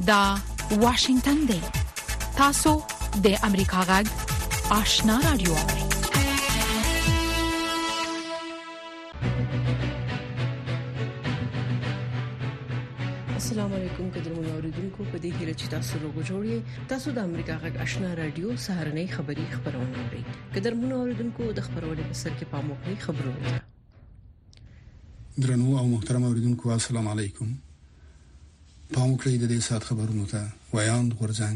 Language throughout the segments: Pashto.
دا واشنگتن دی. تاسو د امریکا غږ آشنا رادیو. السلام علیکم قدرمن اوریدونکو، په دې هیله چې تاسو روغ جوړی. تاسو د امریکا غږ آشنا رادیو سهارنۍ خبری خبرونه اورئ. قدرمن اوریدونکو، د خبرونې په سر کې پاموکړئ خبرونه. درنو او محترم اوریدونکو، السلام علیکم. پاموکړئ د دې سات خبرونو ته. ویاند غورځنګ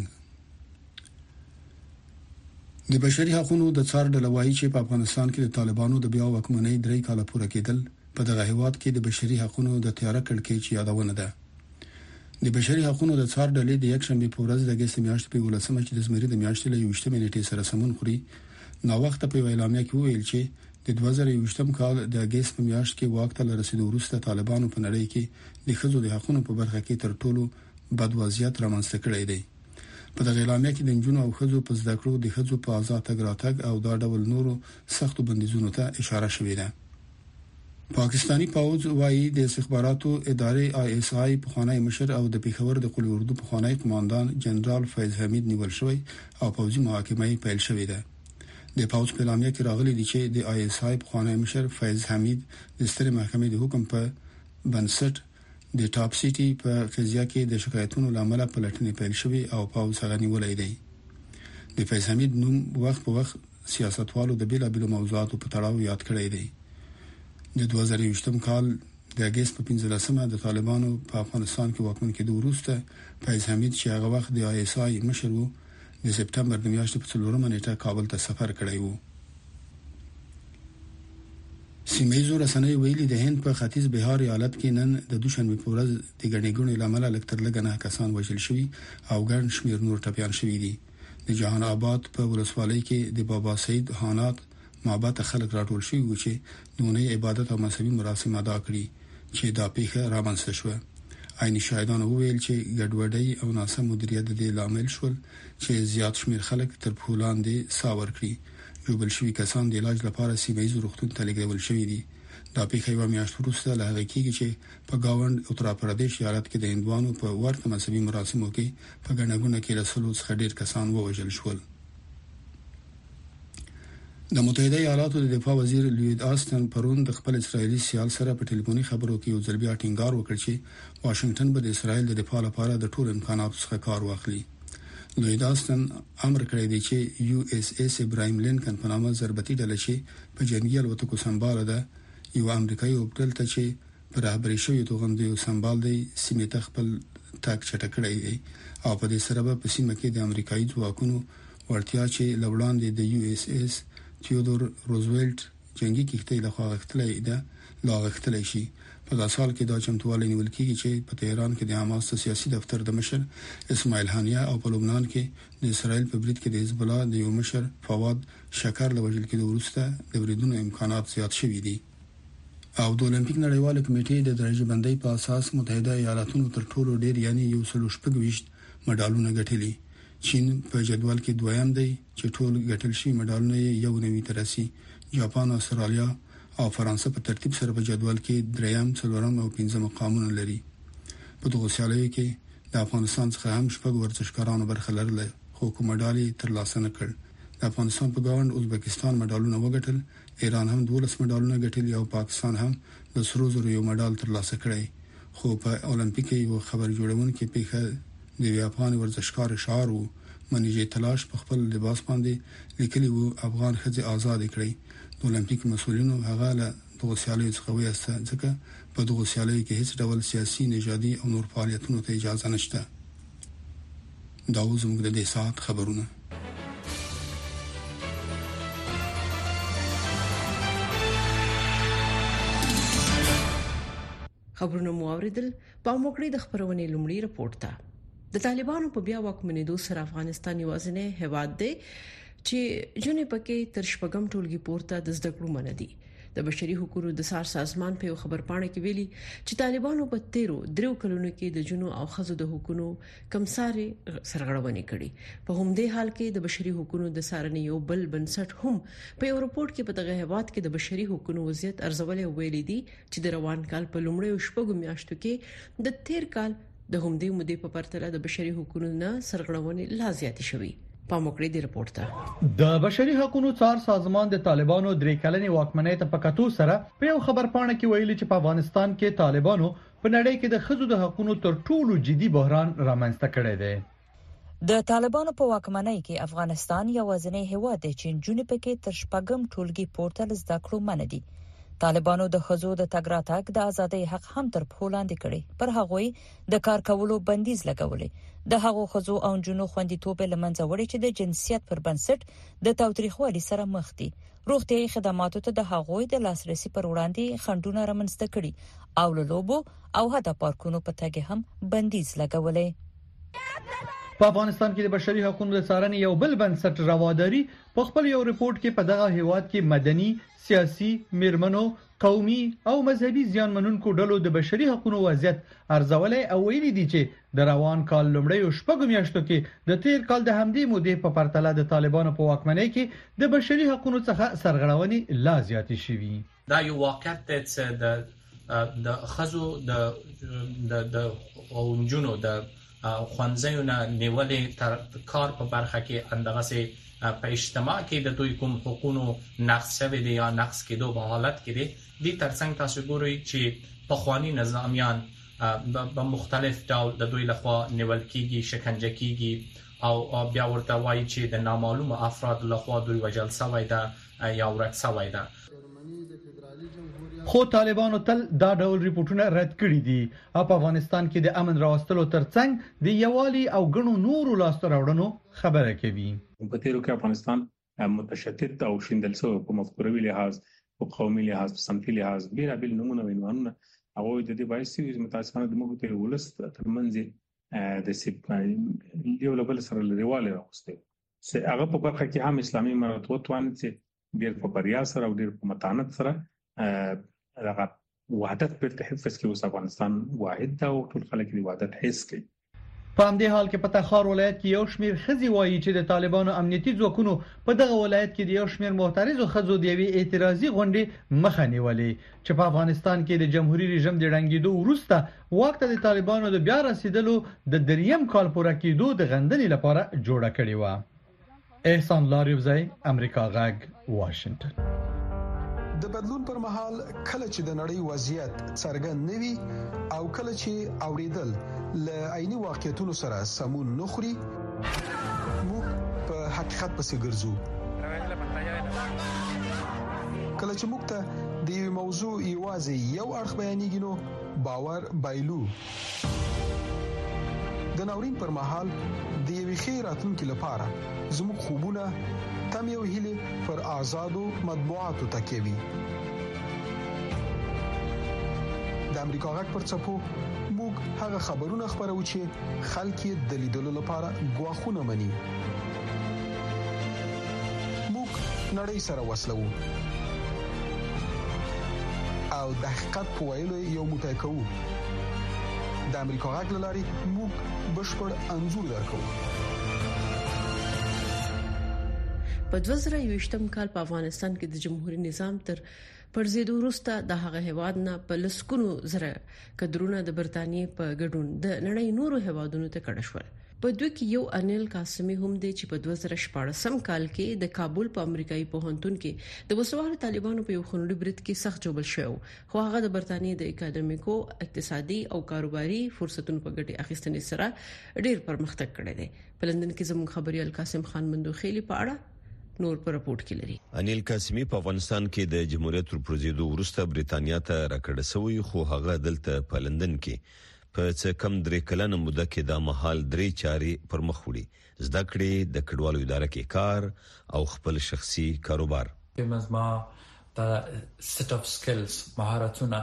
د بشري حقوقو د څار ډلوایي چې په افغانستان کې د طالبانو د بیا واکمنۍ 3 کال پوره کېدل په دغه هیواد کې د بشري حقوقو د تیاره کړکۍ چې یادونه ده. د بشري حقوقو د څار ډلې د یک شنبه په ورځ د اگست میاشتې په 18 چې د زمري د میاشتې له 20 نیټې سره سمون خوري، نو وخت په اعلامیه کې ویل چې د 2020 کال د اگست میاشت کې واک ته رسیدو وروسته طالبانو په نړۍ کې د ښځو د حقوقو په برخه کې تر ټولو بد وضعیت رامنځته کړی دی. په دغه اعلامیه کې د جنونو او ښځو په زده کړو، د ښځو په آزاد تګ راتګ او دا ډول نورو سختو بندیزونو ته اشاره شوې ده. پاکستانی پوځ وايي د استخباراتو ادارې ISI پخوانی مشر او د پیښور د قلعه اردو پخوانی قوماندان جنرال فیض حمید نیول شوی او پوځي محاکمه پیل شوې ده. د پوځ په اعلامیه کې راغلي دي چې د ISI پخوانی مشر فیض حمید د سترې محکمې د حکم په بنسټ د ټاپ سيټي په قضیه کې د شکایتونو لامل پلټنې پیل شوې او پوځ هغه نیولې دی. د فیض حمید نوم وخت په وخت سیاستوالو د بیلابیلو موضوعاتو په تړاو یاد کړی دی. د 2020 کال د اگست په 15مه د طالبانو په افغانستان کې واکمن کېدو وروسته فیض حمید چې هغه وخت د ISI مشر وو، د سپټمبر د میاشتې په 4مه نیټه کابل ته سفر کړی وو. سیمایي رسنۍ ویلي د هند په ختیځ بهار ایالت کې نن د دوشنبه په ورځ د ګڼې لامل لکتر لګنه کسان وژل شوي او ګڼ شمیر نور ټپيان شوي دي. د جهان آباد په ولسوالۍ کې د بابا سید حانات معبد خلک راټول شوي و چې دونه عبادت او مذهبي مراسم ادا کړي چې دا پیښه رامنځته شوه. عیني شاهدان وویل چې ګډوډۍ او ناسم مدیریت د لامل شول چې زیات شمیر خلک تر پولان دي ساور کړي. یو بل شوي کسان د علاج لپاره سیمایي روغتون ته لېږدول شوي دي. دا پیښه یو میاشت وروسته له هغه کېږي چې په گاوند اتر پردیش ایالت کې د هندوانو په ورته مذهبي مراسمو کې په ګڼګونه کې رسولو څخه ډیر کسان ووژل شول. د متحده ایالاتو د دفاع وزیر لوید آستن پرون د خپل اسرایلی سیال سره په ټلیفوني خبرو کې یو ځل بیا ټینګار وکړ چې واشنگټن به د اسرایل د دفاع لپاره د ټولو امکاناتو څخه کار واخلي. لوید آستن امر کړی دی چې USS ابراهیم لینکن په نامه ضربتي ډله چې په جنگي الوتکو سمبال ده یو امریکایي وکړل ته چې پر رهبري شوی توغندیو سمبال دی سیمه ته خپل تاک چټکړی دی او په دې سره په سیمه کې د امریکایي ځواکونو ورتیا چې لوړاندې د USS تیودور روزولټ جنگي کښتۍ له خوا غښتلې ده لا غښتلې شي. په داسې حال کې دا چمتووالی نیول کېږي چې په تهران کې د حماس سیاسي دفتر د مشر اسماعیل هانیه او په لبنان کې د اسرائیل په برید کې د حزب الله د یو مشر فواد شکر له وژل کېدو وروسته د بریدونو امکانات زیات شوي دي. او د اولمپیک نړیواله کمیټې د درجه بندۍ په اساس متحده ایالاتونو تر ټولو ډیر یعنی 126 مډالونه ګټلي. چین په جدول کې دویم دی چې ټول ګټل شي مډالونه یو نوي ترسي. جاپان، استرالیا او فرانسه په ترتیب سره په جدول کې دریم، څلورم او پنځم مقامونه لري. په دغه سیالیو کې د افغانستان څخه هم شپږ ورزشکارانو برخه لرله خو کوم مډالي ترلاسه نه کړ. د افغانستان په ګاوند ازبکستان مډالونه وګټل، ایران هم 12 مډالونه ګټلي او پاکستان هم د سرو زرو یو مډال ترلاسه کړی. خو په اولمپیک یو خبر جوړونکو پیښه د افغان ورزشکار شعار وو منیجې تلاش په خپل لباس باندې لیکلی وو افغان ښځې آزاد کړي. د اولمپیک مسؤلینو هغه له دغه سیالیو څخه وایسته ځکه په دغه سیالیو کې هیڅ ډول سیاسي، نژادي او نور فعالیتونو ته اجازه نشته. دا زموږ د دې ساعت خبرونه. خبرونه مو اوریدل. پاموکړی د خبرونې لومړی رپورټ ته. د طالبانو په بیا واکمنېدو سره افغانستان یوازینی هیواد دی چې جنې پکې تر شپږم ټولګي پورته د زده کړو منډي. د بشري حقوقو د سار سازمان په یو خبر پاڼه کې ویلي چې طالبانو په 13 کلونو کې د جنو او خزو د حقوقو کمساري سرغړونې کړې. په همدې حال کې د بشري حقوقو د سارنې یو بل بنسټ هم په یو رپورت کې په دغه هیواد کې د بشري حقوقو وضعیت ارزولې ویلي دي چې د روان کال په لومړیو شپږو میاشتو کې د 13 کال د همدې مودې په پرتله د بشري حقوقو نه سرغړونې لا زیاتې شوې. پاموکړې د رپورت ته د بشري حقوقو څار سازمان د طالبانو درې کلنې واکمنۍ ته په کتو سره په یو خبر پاڼه کې ویلي چې په افغانستان کې طالبانو په نړۍ کې د ښځو د حقوقو تر ټولو جدي بحران رامنځته کړی دی. د طالبانو په واکمنۍ کې افغانستان یوازینی هیواد دی چې نجونې پکې تر شپږم ټولګي پورته زده کړو منع دي. طالبانو د ښځو د تګ راتګ د ازادۍ حق هم تر پښو لاندې کړي، پر هغوی د کار کولو بندیز لګولې. د هغو ښځو او نجونو خوندیتوب له منځه وړي چې د جنسیت پر بنسټ د تاوتریخوالي سره مخ دي. روغتیايي خدماتو ته د هغوی د لاسرسي پر وړاندې خنډونه رامنځته کړي او له لوبو او حتی پارکونو په تګ هم بندیز لګولې. په افغانستان کې د بشري حقوقو د څارنې یو بل بنسټ رواداري په خپل یو ریپورت کې په دغه هیواد کې مدني، سیاسي، میرمنو، قومي او مذهبي ځانمنونکو ډلو د بشري حقوقو وضعیت ارزولې او ویلي دي چې د روان کال لومړی شپږ میاشتو کې د تیر کال د همدې مودې په پرتله د طالبانو په واکمنۍ کې د بشري حقوقو څخه سرغړونې لا زیاتې شوې. دا یو واقعیت دی چې د خزو د اونجونو د خوانځیو نه نیولې تر کار په برخه کې اندغه سي په اجتماع کې د دوی کوم حقوقو نقض شوی دی یا نقض کېدو په حالت کې دي. د ترڅنګ تاسو ګورئ چې په خواني نظامیان په مختلف ډول د دوی لخوا نیول کېږي، شکنجه کېږي او بیا ورته وایي چې د نامعلوم افراد لخوا دوی وژل شوی ده یا ورک شوی ده. خو طالبانو تل دا ډول ریپورتونه رد کړي دي او په افغانستان کې د امن راوستلو ترڅنګ د یوالي او غنو نورو لاسته راوړنو خبره کوي. په تیرو کې افغانستان متشدد او شیندل شوی په مفکوروي لحاظ، په قومي لحاظ، په سمتي لحاظ بیرابل نمونه وینونه او د دې باعث متاسفانه د موږ ته ولست ترمنځ د سیب یو لبل سره لريواله راوستي. چې هغه په برخه کې هم اسلامي مراتب توانت چې ډیر په بریا سره او ډیر په متانت سره دغه وحدت پر تحفظ کې اوس افغانستان واحد دا او ټول خلک دی وحدت حس کوي. په همدې حال کې په تخار ولایت کې یو شمېر خزي وایي چې د طالبانو امنیتي ځواکونو په دغه ولایت کې د یو شمېر معترضو خزو د یوې اعتراضي غونډې مخه نیولې چې په افغانستان کې د جمهوریت رژیم د ړنګېدو وروسته وخت د طالبانو د بیا رسیدلو د دریم کال پوره کېدو د غندنې لپاره جوړه کړې و. احسان لاریوزی، امریکا غږ، واشنگټن. د بدلون پر مهال کله چې د نړۍ وضعیت څرګند نوي او کله چې اوریدل ل عیني واقعیتونو سره سمون نخري موږ په حقیقت پسې ګرځو. کله چې موږ ته د موضوع یوازې یو اړخ بیانېږي نو باور بایلو. د ناورین پر مهال د یوې ښې راتلونکې لپاره زموږ خوبونه تم یو هیله پر آزادو مطبوعاتو تکیوي. د امریکا غږ پر څپو موږ هغه خبرونه خبرو چې خلک یې د لیدلو لپاره غواخونه مني. موږ نړۍ سره وصلو او د حقیقت په ویلو یو موټی کوو. د امریکا غږ لاري موږ بشپړ انځور درکو. په 2020م کال په افغانستان کې د جمهوریت نظام تر پرځېدو وروسته د هغه هیواد نه په لسکونو زره کډرونه د برتانیې په ګډون د نړۍ نورو هیوادونو ته کډه شول. په دوی کې یو انیل قاسمی هم دی چې په 2014 کال کې د کابل په امریکایي پوهنتون کې د وسوال طالبانو په یو خنډي برید کې سخت جوړ شو، خو هغه د برتانیې د اکاډمیکو، اقتصادي او کاروباري فرصتونو په ګټه اخیستنې سره ډیر پرمختګ کړی دی. په لندن کې زموږ خبريال قاسم خان مندوخيلي په اړه نور پر رپورت کې لري. انیل قاسمی په افغانستان کې د جمهوریت تر پرځېدو وروسته بریتانیا ته راکړه شوی، خو هغه دلته په لندن کې په څه کم درې کلنه موده کې د محل درې چارې پر مخ وړي، زده کړې، د کډوالو اداره کې کار او خپل شخصي کاروبار. ما د سیټ اف سکلز مهارتونه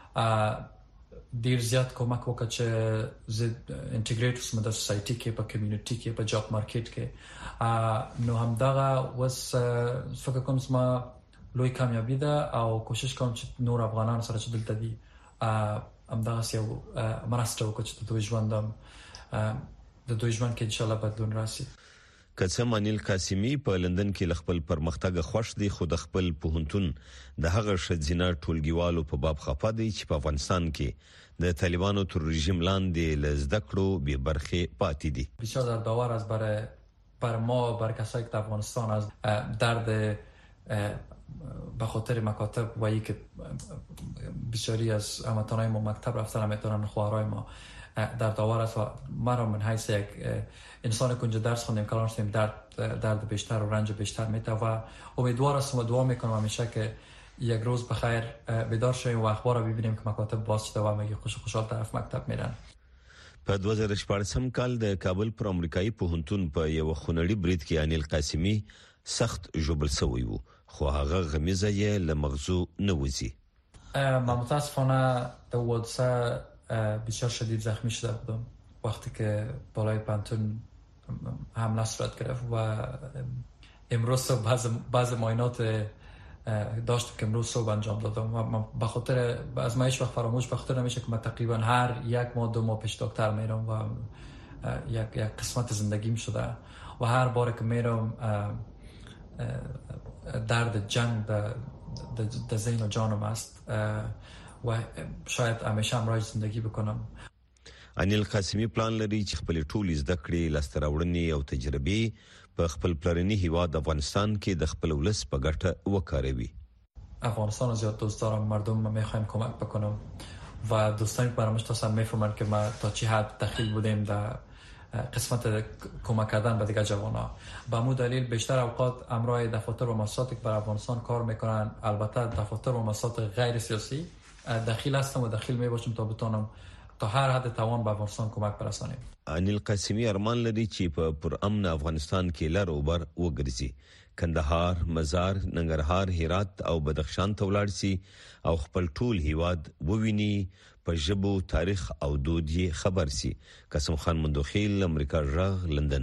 ډیر زیات کومک وکړ چې زه انټیګریټ شوم د سوسايټي کې، په کمیونټي کې، په جاب مارکیټ کې. نو همدغه وس فکر کوم زما لوی کامیابی ده او کوشش کوم چې نور افغانان سره چې دلته دي همدغه یو مرسته وکړي چې د دوی ژوند کې ان شاء الله بدلون راشي. قسم انیل قاسمی په لندن کې خپل پرمختګ خوښ دی، خو د خپل پوهنتون د هغه شذینه ټولګیوالو په باب خفه دی چې په افغانستان کې د طالبانو تر رژیم لاندې لزدکړو به برخه پاتې دي. بسیار دردآور است بر ما، بر کسایی که در افغانستان از درد به خاطر مکاتب و یک بسیاری از هموطنان ما مکتب رفتن نمیتونن، خواهرای ما دردآور است و مرا من حیث یک انسان که اونجا درس خوندیم کلان شدیم درد بیشتر و رنج بیشتر میته و امیدوار هستم و دعا میکنم همیشه که یک روز بخیر بیدار شویم و اخبار رو ببینیم که مکاتب باز شده و همگی خوشحال طرف مکتب میرن. په 2014 کال د کابل پر امریکایي پوهنتون په یو خونړي برید کې انیل قاسمی سخت ژوبل شوی وو، خو هغه غمیزه یې له مغزو نه وځي. من متاسفانه در حادثه بسیار شدید زخمی شده بودم وقتی که بالای پانتون حمله صورت گرفت و امروز صبح بعض معاینات داشتم که امروز صبح انجام دادم و من به خاطر از ما هیچ وقت فراموش به خاطر نمیشه که من تقریبا هر یک ماه 2 ماه پیش دکتر میرم و یک قسمت زندگیم شده و هر بار که میرم درد جنگ در ذهن و جانم است و شاید همیشه همراه زندگی بکنم. انیل قاسمی پلان لري چې خپل ټول زده کړې لاسته راوړنې او تجربې په خپل پلرني هیواد افغانستان کې د خپل ولس په ګټه وکاروي. افغانستان زیاد دوست دارم، مردم میخوایم کمک بکنم و دوستانی برام میشناسم میفهمن که ما تا چه حد دخیل بودیم در قسمت کمک کردن به دیگر جوانا. به همون دلیل بیشتر اوقات همراه دفاتر و مؤسساتی که بر افغانستان کار میکنن، البته دفاتر و مؤسسات غیر سیاسی دخیل هستم و دخیل میباشم تا بتونم تا هر حد توان به افغانستان کمک برسانیم. انیل قاسمی ارمان لري چې په پر امن افغانستان کې لار اوبر وګرځي، کندهار، مزار، ننګرهار، هرات او بدخشان ته ولاړ شي او خپل ټول هیواد وویني، په ژبو، تاریخ او دود یې خبر شي. قاسم خان مندوخیل، امریکا غږ، لندن.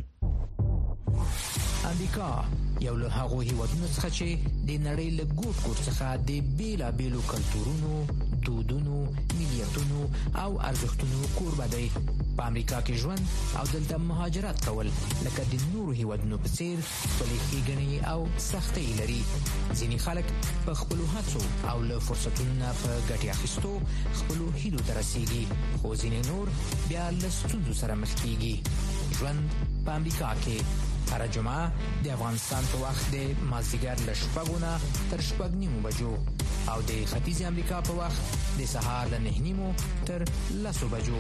امریکا یو له هغو هیوادونو څخه چې د نړۍ له ګوټ ګوټ څخه د بیلابیلو کلتورونو، دودونو، ملیتونو او ارزښتونو کوربه دی. په امریکا کې ژوند او دلته مهاجرت کول لکه د نورو هیوادونو په څیر خپلې ښېګڼې او سختۍ لري. ځینې خلک په خپلو هڅو او له فرصتونو نه په ګټې اخیستو خپلو هیلو ته رسیږي، خو ځینې نور بیا له ستونزو سره مخ کیږي. ژوند په امریکا کې هر جمعه د افغانستان په وخت د مازدیګر له 6 نه تر 6:30 بجو او د ختیځ امریکا په وخت د سهار له 9:30 تر 10 بجو.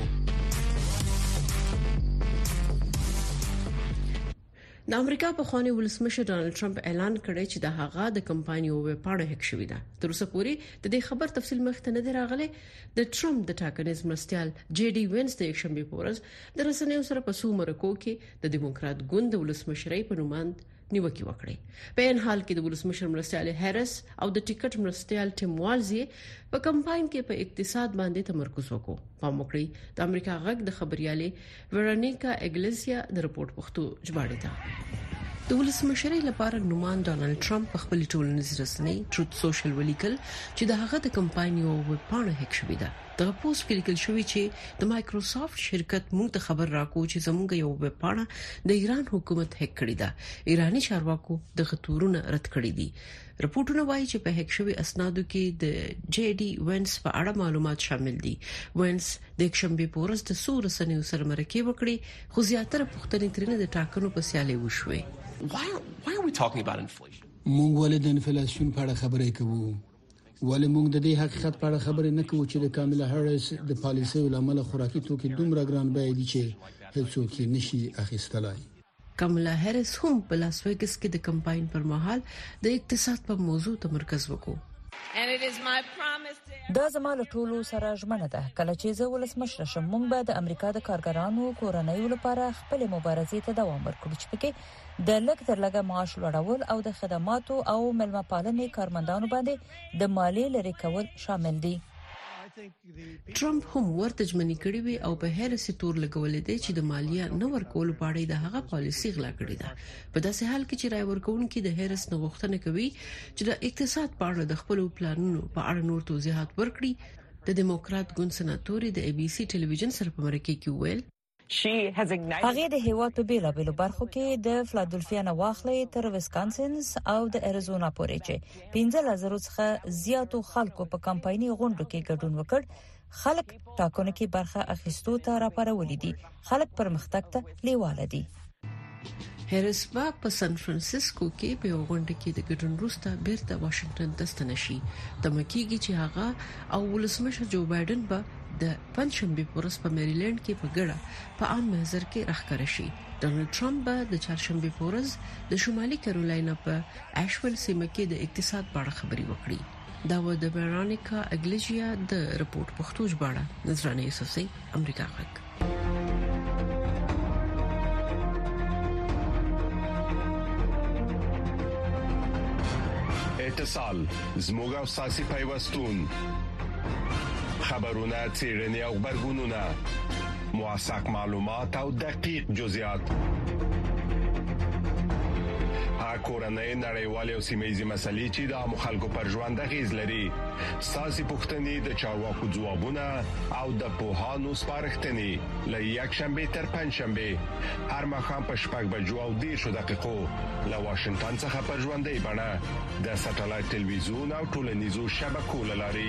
د امریکا په خواني ولسمشر ډانلډ ټرمپ اعلان کړی چې د هغه د کمپانیو ویبپاڼه هک شوې ده. تر اوسه پورې د دې خبر تفصیل مخته نه دی راغلی. د ټرمپ د ټاکنیز مرستيال جی ډي وینس د یکشنبه پورز د رسنیو سره په سو مرکو کې د دیموکرات ګوند د ولسمشرۍ په نوماند نیوکه وکړي. په ان حال کې د ولسمشر مرستيال هریس او د ټیکټ مرستيال ټیم والزي په کمپاین کې په اقتصاد باندې تمرکز وکړو. په موکړی د امریکا غږ د خبريالي ورونیکا اګلیسیا د رپورت پښتو ژباړه ده. د ولسمشرۍ لپاره نومان ډانلډ ټرمپ په خپل ټولنیز رسنۍ ټروت سوشل ولیکل چې د هغه د کمپاینیو ویبپاڼه هک شوې ده. د پوسټ کې لیکل شوی چې د مایکروسافټ شرکت موږ ته خبر راکو چې زموږ یو ویبپاڼه د ایران حکومت هک کړې ده. ایرانی چارواکو د غتورونه رد کړې دي. رپورټونه وایي چې په هک شوی اسنادو کې د جی ډي وینس په اړه معلومات شامل دي. وینس د یکشنبه پورز د سور رسنیو سره مرکه وکړي، خو زیاتره پوښتنې ترنه د ټاکنو په سیالي وشوي. Why are we talking about inflation? مونږ ولې د انفلیشن په اړه خبرې کوو؟ ولې مونږ د دې حقیقت په اړه خبرې نه کوو چې د کاملا هریس د پالیسۍ لامل خوراکي توکي دومره ګران بیه دي چې هیڅوک یې نشي اخیستلای. کاملا هریس هم په لاس ویګس کې د کمپاین پر مهال د اقتصاد په موضوع تمرکز وکړو. دا زما له ټولو سره ژمنه ده، کله چې زه ولسمشر شم موږ به د امریکا د کارګرانو کورنۍ لپاره خپل مبارزې ته دوام ورکړو چې پکې د لږ تر لږه معاش لوړول او د خدماتو او ملمه پالنې کارمندانو باندې د مالیې لري کول شامل دي. ټرمپ هم ورته ژمنې کړې وي او په هر څه تور لګولې دي چې د مالیه نه ورکول پاړې د هغه پالیسي غلا کړې ده. په داسې حال کې چې رای ورکوونکي د هریس نه غوښتنه کوي چې د اقتصاد په اړه د خپل پلانونو په اړه نور توضیحات ورکړي. د دیموکرات ګوند سناتوري د ABC ټلویزیون سره په مرکه کې ویل هغه د هیواد په بیلابېلو برخو کې د فلادلفیا نه واخلې تر ویسکانسن او د اریزونا پورې چې 15,000 څخه زیاتو خلکو په کمپایني غونډو کې ګډون وکړ. خلک ټاکنو کې برخه اخیستو ته راپارولې دي. خلک پرمختګ ته لیواله دي. هریس با په سان فرانسیسکو کې په غونډه کې د ګډون وروسته بیرته واشنگټن ته ستنه شي. د مکیږي چې هغه او ولسمشر جو بایدن به د پنځشنبه پورس په میریلند کې په ګډه په عام محضر کې راخکاره شي. ډونالد ټرمپ به د چهارشنبه پورس د شمالي کیرولاینا په اشول سیمه کې د اقتصاد په اړه خبري وکړي. دا و د برانیکا اګلیجیا د رپورت پښتو ژباړه نظرانه یوسفزئی امریکا غږ. اتصال زموږ او ساسي پیوستون خبرونه چیرنی او خبرګونونه موثق معلومات او دقیق جزئیات کورنۍ نړیوالې او سیمه‌یزې مسلې چې د مخالکو پر ژوند غیز لري ساسي پښتنې د چارواکو ځوابونه او د پوهانو سپارښتنې له یک شنبه تر پنځشنبه هر مخام په شپږ بجو او 10 دقیقو له واشنگټن څخه په ژوندۍ بڼه د ساتلایت ټلویزیون او ټولنیزو شبکو لاري.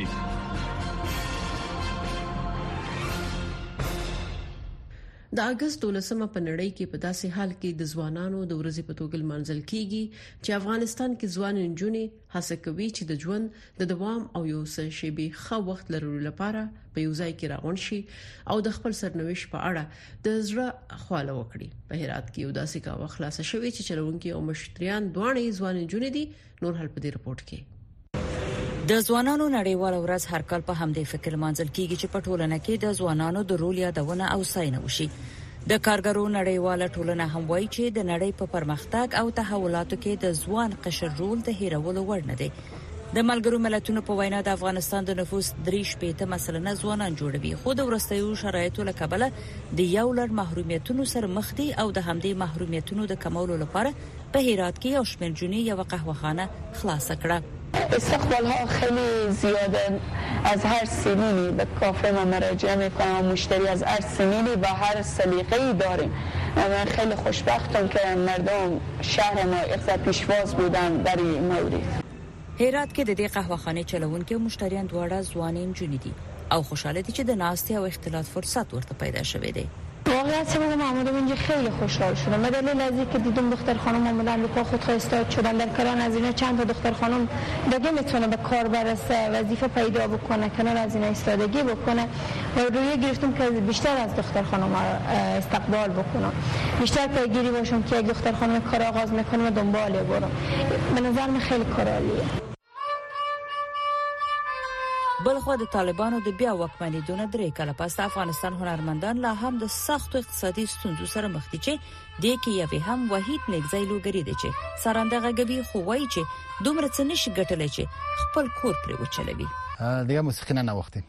د اگست 12 په نړۍ کې په داسې حال کې د ځوانانو د ورځې په توګه منځل کیږي چې افغانستان کې ځوان نجونې هڅه کوي چې د ژوند د دوام او یو څه شیبي ښه وخت لرلو لپاره په یو ځای کې راغون شي او د خپل سرنوشت په اړه د زړه خواله وکړي. په هرات کې یو داسې کا خلاصه شوی چې چلونکي او مشتریان دوه ځوان نجونې دي. نور حل په دې رپورت کې د ځوانانو نړیواله ورځ هر کال په همدې فکر منځل کیږي چې په ټولنه کې د ځوانانو د رول یادونه او ستاینه وشي. د کارګرو نړیواله ټولنه هم وایي چې د نړۍ په پرمختګ او تحولاتو کې د ځوان قشر رول د هیرولو وړ نه دی. د ملګرو ملتونو په وینا د افغانستان د نفوس 3% مثلا ځوانان جوړوي، خو د ورستیو شرایطو له کبله د یو لړ محرومیتونو سره مخ دي او د همدې محرومیتونو د کمولو لپاره په هرات کې یو شمېر جنې یو قهوهخانه خلاص کړه. استقبال‌ها خیلی زیاده، از هر سنینی به کافه ما مراجعه میکنم، مشتری از هر سنینی و هر سلیقه‌ای داریم. من خیلی خوشبختم که مردم شهر ما اقتصاد پیشواز بودن در این مورد. هرات کې د دې قهوهخانه چلوونکو مشتریان دواړه ځوانان جنې دي او خوشاله دي چې د ناستي او اختلاط فرصت ورته پیدا شوه دی. واقعیت بگم آمدم اینجا خیلی خوشحال شدم به دلیل از اینکه دیدم دختر خانم اومدن رو پا خود استاد شدن. در کنار از اینا چند تا دختر خانم دیگه میتونه به کار برسه، وظیفه پیدا بکنه، کنار از اینا ایستادگی بکنه و روی گرفتم که بیشتر از دختر خانم استقبال بکنم، بیشتر پیگیری باشم که یک دختر خانم کار آغاز میکنه و دنبال برم. به نظر من خیلی کار عالیه. بلخو د طالبانو د بیا واکمنېدو نه 3 کاله پس افغانستان هنرمندان لا هم د سختو اقتصادي ستونزو سره مخ دي چې د کې یوه هم وحید نګځای لوګری دي چې سرانده غږوي خو وایي چې دومره څه نشي ګټلای چې خپل کور پرې وچلوي. دیگه موسیقی نه نواختیم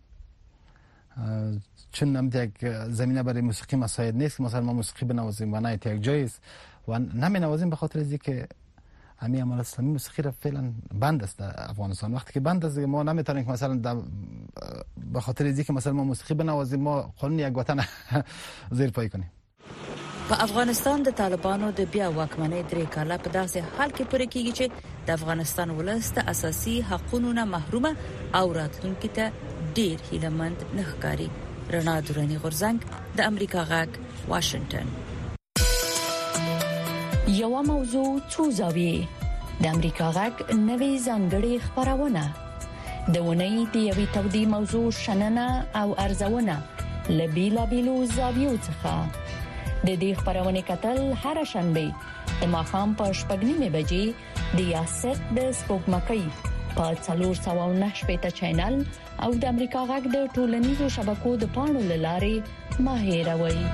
چون هم یک زمینه برای موسیقی مساعد نیست. مثلا ما موسیقی بنوازیم و نه یک جایی است و نمی‌نوازیم به خاطر اینکه همین عمل اسلامی موسیقی را فعلا بند است در افغانستان. وقتی که بند است ما نمیتونیم که مثلا به خاطر اینکه مثلا ما موسیقی بنوازیم ما قانون یک وطن زیر پای کنیم. په افغانستان د طالبانو د بیا واکمنۍ 3 کاله په داسې حال کې پوره کیږي چې د افغانستان ولس د اساسي حقوقو نه محرومه او راتلونکي ته ډیر هیلمند نه ښکاري. رڼا درنی غورزنګ د امریکا غږ واشنگټن. یو موضوع څو زاویې د امریکا غږ نوې ځانګړې خبرونه د ونې د یوې تودې موضوع شننه او ارزونه لبیلا بیلو زاویو څخه د دې خبرونه کتل هر شنبه د ماښام په 8:30 بجې د یاست د سپوږمکۍ په 409 چینل او د امریکا غږ د ټولنیزو شبکو د پاڼو لارې ما هیروي.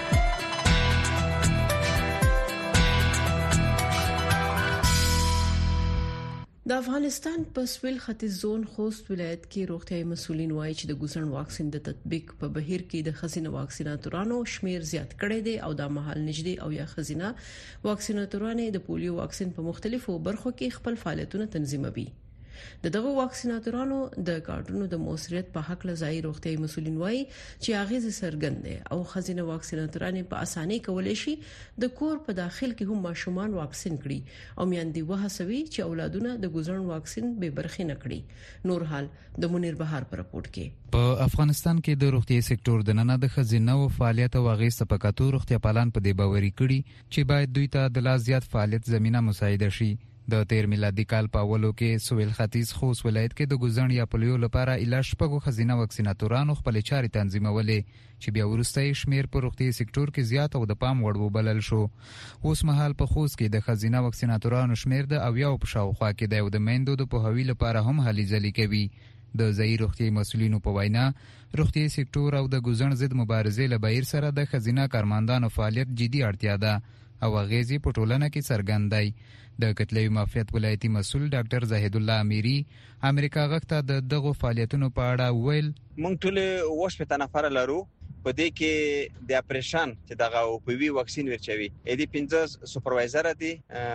د افغانستان په سویل ختیځ زون خوست ولایت کې روغتيایي مسولین وایي چې د ګوزن واکسین د تطبیق په بهیر کې د خزینه واکسیناتورانو شمیر زیات کړی دی او د مهال نږدې او یا خزینه واکسیناتورانو د پولیو واکسین په مختلفو برخو کې خپل فعالیتونه تنظیموي. دغه واکسیناتورانو د کارتونو د موثریت په حق لځای روغتيایي مسولین وایي چې اغیز سرګند دي او خزینه واکسیناتورانو په اسانۍ کولای شي د کور په داخل کې هم ماشومان واکسین کړي او میاندې وهڅوي چې اولادونه د ګوزړن واکسین به برخه نه کړي. نور حال د منیر بهار پر رپورت کې په افغانستان کې د روغتيایي سکتور د نن د خزینه او فعالیت او اغیز په کاتو روغتیا پالان په دی باوري کړي چې باید دوی ته د لا زیات فعالیت زمينه مساعده شي. د تیر میلادي کال په اولو کې سویل ختیځ خوست ولایت کې د ګوزړن یا پولیو لپاره علاج شپږو خزینه واکسیناتورانو خپل چاري تنظیمولې چې بیا وروسته شمیر په روغتي سکتور کې زیات او د پام وړ وبلل شو. اوس مهال په خوست کې د خزینه واکسیناتورانو شمیر د اویاو په شاوخوا کې د یو د میندو د پوهاوي لپاره هم هلي ځلي کوي. د ځای روغتي مسولینو په وینا روغتي سکتور او د ګوزړن ضد مبارزې لبیر سره د خزینه کارمندانو فعالیت جدي اړتیا ده او غیزي په ټولنه کې څرګند دی. د کتلوي معافیت ولایتي مسول ډاکټر زاهد الله امیری امریکا غږ ته دغه فعالیتونو په اړه ویل مونږ ټول وشپته نفر لرو په دې کې د اپریشن چې دغه او پی واکسین ورچوي اې دي 15 سپروایزر دي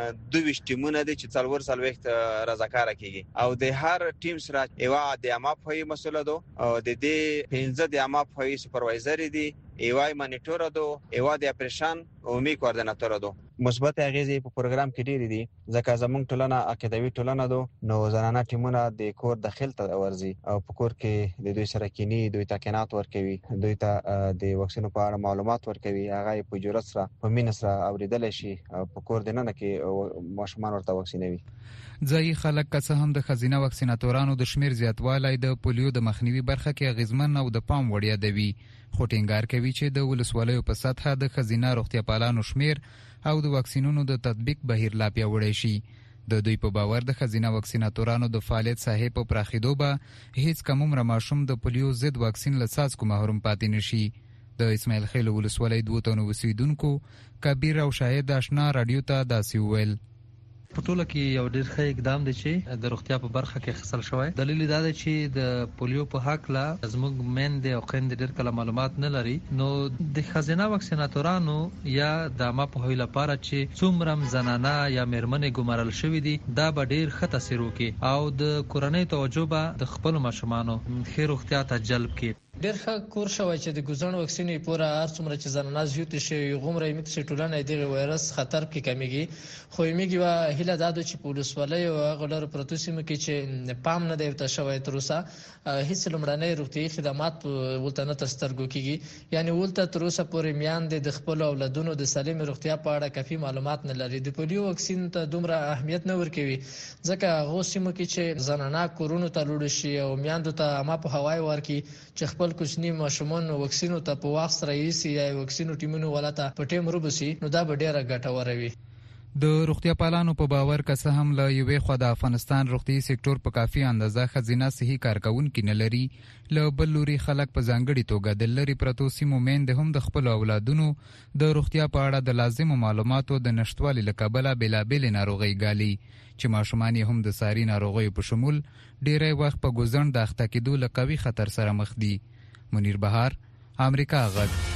22 ټیمونه دي چې څلور سال وخت رضاکار کیږي او د هر ټیم سره یو د عامه فوي مسول دو او د دې 15 د عامه فوي سپروایزر دي ایوای مانیټور دو ایوا د اپریشن او می کوردیناتور دو. مثبت اغیزې په پروګرام کې ډېری دي ځکه زمونږ ټولنه اکیډمي ټولنه دو نو زنانه ټیمونه د کور داخل ته ورزي او په کور کې د دوی سره کینی دوی تاکینات ورکوي دوی ته د واکسینو په اړه معلومات ورکوي هغه په جرأت سره په مين سره اوریدل شي او په کور دننه کې ماشومان ورته واکسینوي. ځای خلک که هم د خزینه واکسیناتورانو د شمیر زیاتوالی د پولیو د مخنیوي برخه کې غیزمن او د پام وړیا دی خو ټینګار کوي چې د ولسوالیو په سطحه د خزینه روغتیا پالانو شمیر او د واکسینونو د تطبیق بهیر لا پیاوړی شي. د دوی په باور د خزینه واکسیناتورانو د فعالیت صاحب په پراخیدو به هیڅ کوم رماشوم د پولیو ضد واکسین لساس کو محروم پاتې نشي. د اسماعیل خیل ولسوالۍ 2 تنو وسیدونکو کبیر او شاهد آشنا رادیو ته داسې ویل په ټوله کې یو ډېر ښه اقدام دی چې د روغتیا په برخه کې خصل شوی. دلیل دا دی چې د پولیو په حق لا زموږ مېندې او خویندې ډېر کله معلومات نه لري نو د خزینه واکسیناتورانو یا د عامه پوهاوي لپاره چې څومره زنانه یا میرمنې ګمارل شوې دي دا به ډېر ښه تاثیر وکړي او د کورنۍ توجه به د خپل ماشومانو ښه روغتیا ته جلب کړي. ډېر ښه کور شوی چې د ګوزړن واکسین پورا هر څومره چې زنانه زیات شي غومره یې مت ټولنه د وایرس خطر کې کمیږي خو یې وا هله دادو چې پولیسوالۍ او غلر پروتوسیم کې چې پام نه دی ته شوی تر اوسه هیڅ لمړنۍ روغتي خدمات ولته نه تسترګو کیږي یعنی ولته تر اوسه پورې میان د خپل اولادونو د سالم روغتیا په اړه کافي معلومات نه لري. د پولیو واکسین ته دومره اهمیت نه ورکوي ځکه هغه سیمو کې چې زنانه کورونو ته لوړ شي او میاندو ته عامه په هوای ورکی چې خپل کوچنی ماشومان واکسینو ته په وخت رئیس یا واکسینو ټیمونو ولته په ټیم روبسي نو دا به ډیره ګټوره وي. د روغتیا پالانو په باور که هم له یوې خوا د افغانستان روغتي سکتور په کافي اندازه خزینه صحي کارکونکو نه لري له بل لوري خلک په ځانګړي توګه د لری پروتو سیمو مېند هم د خپل اولادونو د روغتیا په اړه د لازمو معلوماتو د نشټوالي لکبله بلابل ناروغي ګالي چې ماشومان هم د ساري ناروغیو په شمول ډیری وخت په ګوزړن د اخته کېدو له قوي خطر سره مخ دي. منیر بهار امریکا غږ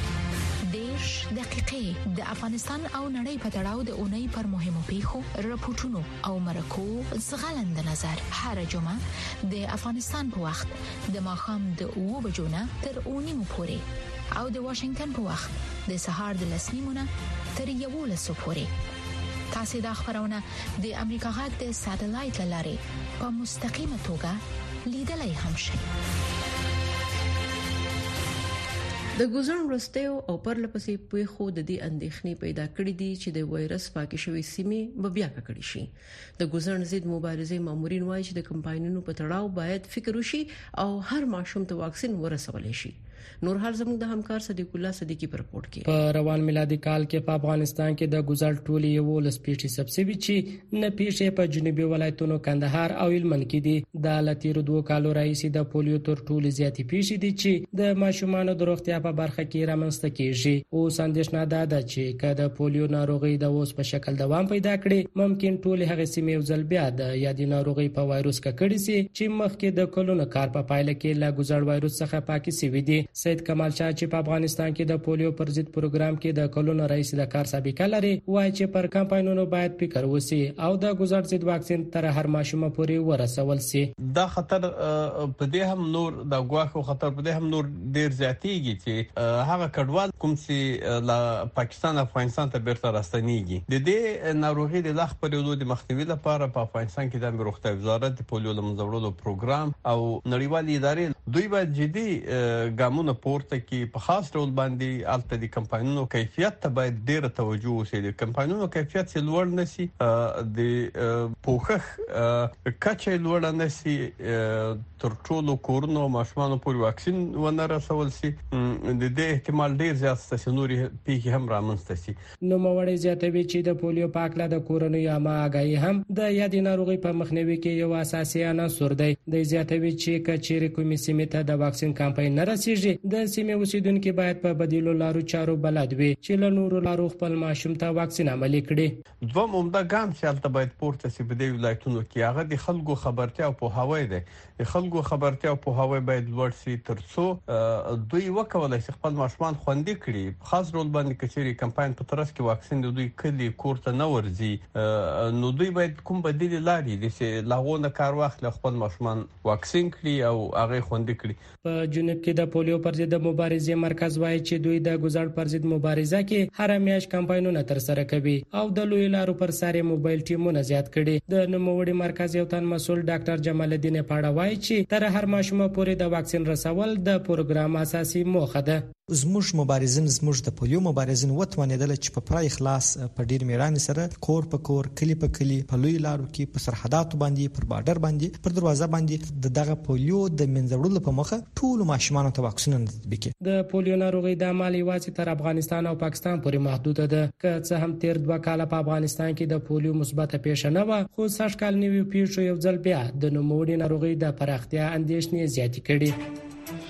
دقیقې د افغانستان او نړۍ په تړاو د اونۍ پر مهمو پیښو راپورټونو او مرکو زغلند نظر هر جمعه د افغانستان په وخت د ماښام د 2 بجو نه تر 9 پورې او د واشنگټن په وخت د سهار د 10 نه تر 11 پورې. تاسو د خبرونه د امریکا غږ د ساتلایت لارې په مستقیمه توګه لیدلای هم شئ. د ګوزړن وروستیو او پرلپسې پیښو د دې اندېښنې پیدا کړې دي چې د وایرس پاکي شوی سیمې به بیا کړي شي. د ګوزړن ضد مبارزې مامورین وایي چې د کمپاینونو په تړاو باید فکر وشي او هر ماشوم ته واکسین ورسول شي. نور حال زموږ د همکار صدیق الله صدیقی پر رپورت کې په روان میلادي کال کې په افغانستان کې د ګوزړ ټولي یو لسپیټي سبسیبي چې نه پیښې په جنوبي ولایتونو کندهار او هلمند کې دي. د لتیرو 2 کالو راهیسې د پولیو تر ټولو زیاتې پیښې دي چې د ماشومانو د روغتیا په برخه کې رامنځته کیږي. او اندېښنه ده چې کله د پولیو ناروغي د اوس په شکل دوام پیدا کړي ممکن ټول هغه سیمې یو ځل بیا د یادې ناروغي په وایروس ککړې سي چې مخکې د کلونو کار په پایله کې لا ګوزړ وایروس څخه پاکي سوي دي. سید کمال شاه چې په افغانستان کې د پولیو پر ضد پروګرام کې د کلونو رئیس د کار سابقه لري وایي چې پر کمپاینونو باید فکر وشي او د ګوزړ ضد واکسین تر هر ماشوم پورې ورسول شي. دا خطر په دې هم نور د غواخو خطر په دې هم نور ډیر زیاتېږي چې هغه کډوال کوم چې له پاکستان افغانستان ته بیرته راستنیږي. د دې ناروغي د لاخ پرېدو د مخنیوي لپاره په افغانستان کې د روغتیا وزارت د پولیو لمنځوړلو پروګرام او نړیوالې ادارې دوی باید جدي ګامونه پورته کړي. په خاص ډول باندې الته د کمپاینونو کیفیت ته باید ډیره توجه وشي. د کمپاینونو کیفیت چې لوړ نشي د پوښښ کچه لوړ نشي تر ټولو کورونو ماشومان پورې واکسین ونه رسول شي د دې احتمال ډیر زیات ستاسو نوري پیښې هم رامنځته شي. نو موړې زیاتوي چې د پولیو پاکله د کورونو یا ماګای هم د یادې ناروغي په مخنیوي کې یو اساسي عنصر دی. د زیاتوي چې کچېر کومې سیمې ته د واکسین کمپاین نه رسیږي د سیمې اوسیدونکو باید په بدیلو لارو چارو بلد وي چې له نورو لارو خپل ماشوم ته واکسین عملي کړي. دوه عمده ګام چې البته باید پورته شي په دې ولایتونو کې هغه د خلکو خبرتیا او پوهاوی دی. د خلکو خبرتیا او پوهاوی باید لوړ شي ترڅو دوی وکولای شي خپل ماشومان خوندي کړي. خاص ډول باندې کچېری کمپاین په ترڅ کې واکسین د دوی کلی کورته نه ورځي نو دوی باید کوم بدیل لاري د لاغونه کار واخلي خپل ماشومان واکسین کړي او هغه خوندي کړي. په جنوب کې د پولیو پر ضد مبارزې مرکز وایي چې دوی د ګوزړ پر ضد مبارزه کې هر میاشت کمپاینونه تر سره کوي او د لوی لارو پر ساري موبایل ټیمونه زیات کړي. د نوموړي مرکز یو تن مسول ډاکټر جمال الدین پاړه وایي چې تر هر ماشوم پورې د واکسین رسول د پروګرام اساسي موخه ده. زموږ مبارزین زموږ د پولیو مبارزین وتوانیدل چې په پرای اخلاص په ډیر میړانې سره کور په کور کلی په کلی په لوی لارو کې په سرحداتو باندې پر بارډر باندې پر دروازه باندې دغه پولیو د منځوړلو په مخه ټول ماشومان ته واکسینونه تطبیق کړي. د پولیو ناروغي د مالی واسطه تر افغانستان او پاکستان پورې محدود ده. که څه هم تیر 2 کال په افغانستان کې د پولیو مثبت پیښه نه و خو 60 کال نیو پیښو یو ځل بیا د نوموړي ناروغي د پراختیا اندېښنې زیاتې کړي.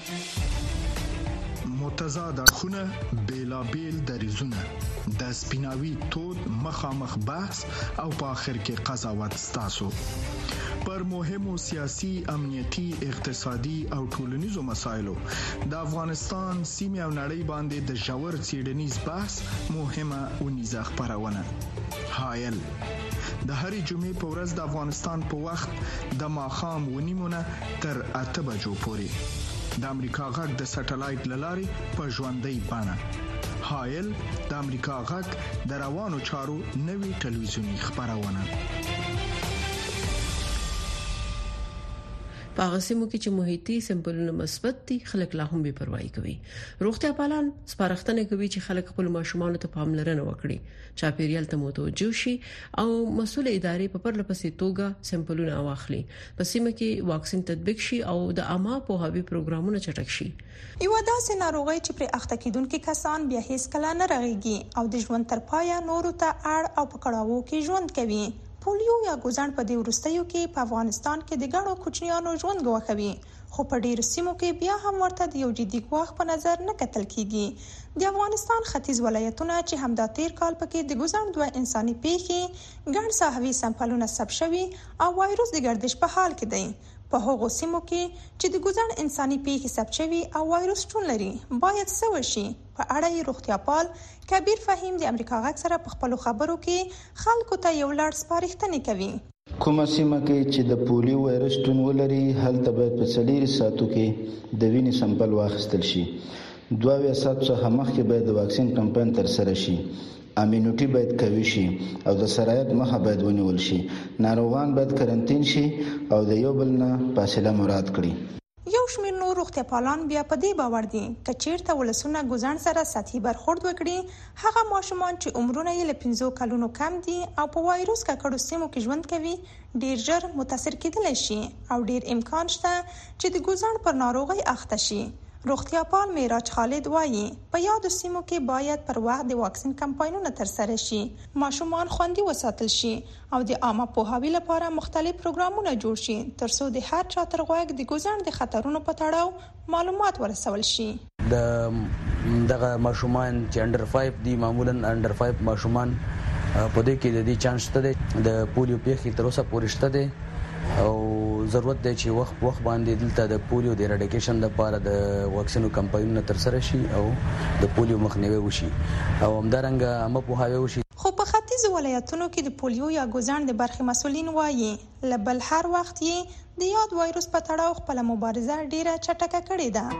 متضاد اړخونه بیلابیل دریزونه د سپیناوي تود مخامخ بحث او په آخر کې قضاوت ستاسو پر مهمو سیاسي امنیتي اقتصادي او ټولنیزو مسایلو د افغانستان سیمه او نړۍ باندې د ژور څېړنیز بحث مهمه اونیزه خبرونه حایل د هرې جمعې په ورځ د افغانستان په وخت د ماښام 9:30 تر 8 بجو پورې د امریکا غږ د سټلایټ لاري په ژوندۍ بانه حایل د امریکا غږ د روانو چارو نوي ټلویزیونی خبرونه په هغه سیمو کې چې محیطي سمپلونه مثبت دي خلک لا هم بې پروايي کوي. روغتیا پالان سپارښتنه کوي چې خلک خپل ماشومان ته پاملرنه وکړي چاپیریال ته متوجه شي او مسول ادارې په پرلپسې توګه سمپلونه واخلي. په سیمه کې واکسین تطبیق شي او د عامه پوهاوي پروګرامونه چټک شي. یو داسې ناروغي چې پر اخته کیدونکو کسان بیا هیڅ کله نه رغيږي او د ژوند تر پایه نورو ته اړ او پکړاوو کې ژوند کوي. پولیو یا ګوزړ په دې ورستیو کې په افغانستان کې د ګڼو کوچنیانو ژوند ګواښوي خو په ډیرو سیمو کې بیا هم ورته د یو جدي ګواښ په نظر نه کتل کیږي. د افغانستان ختیځ ولایتونه چې همدا تیر کال پکې د ګوزړ دوه انساني پیښې ګڼ ساحوي سمپلونه ثبت شوي او وایروس د ګردش په حال کې دی. په هغو سیمو کې چې د ګوزړ انساني پیښې ثبت شوي او وایروس شتون لري باید څه وشي په اړه یې روغتیا پال کبیر فهیم د امریکا غږ سره په خپل خبرو کې خلکو ته یو لړ سپارښتنې کوي. کومه سیمه کې چې د پولیو وایرس شتون ولري هلته باید په 4 ساعتو کې د وینې سمپل واخیستل شي. 2 ساعت څخه مخکې باید د واکسین کمپاین تر سره شي. امینوټي باید قوي شي او د سرایت مخه باید ونیول شي. ناروغان باید کرنټین شي او د یو بل نه فاصله مراد کړي. یو شمېر نور روغتیا پالان بیا په دې باور دي چې چیرته ولسونه ګوزړ سره سطحي برخورد وکړي هغه ماشومان چې عمرونه یې له 15 کلونو کم دي او په وایروس ککړو سیمو کې ژوند کوي ډیر ژر متاثر کېدلی شي او ډیر امکان شته چې د ګوزړ پر ناروغي اخته شي. روغتیا پال میراج خالد وایي په یادو سیمو کې باید پر وخت د واکسین کمپاینونه تر سره شي ماشومان خوندي وساتل شي او د عامه پوهاوي لپاره مختلف پروګرامونه جوړ شي ترڅو د هر چا تر غوږ د ګوزړ د خطرونو په تړاو معلومات ورسول شي. دغه ماشومان چې انډر 5 دي معمولا انډر 5 ماشومان په دې کې د دې چانس ته د پولیو پیښې تر اوسه پورې شته دي او ضرورت دی چې وخت باندې دلته د پولیو د ایراډیکیشن لپاره د واکسینو کمپاینونه تر سره شي او د پولیو مخنیوي وشي او همدارنګه عامه پوهاوی وشي. خو په ختیځ ولایتونو کې د پولیو یا ګوزڼ د برخې مسولین وایي لبل هر وخت یې د یاد وایروس په تړاو خپل مبارزه ډیره چټکه کړې ده.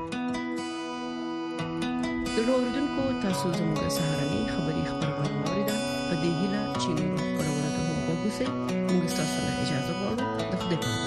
د اوردونکو تاسو زموږ سهارني خبري خبرونه اوریدل په دې هیله چې خبرونه ته وګورئ. موږ تاسو ته اجازه غواړو د خدای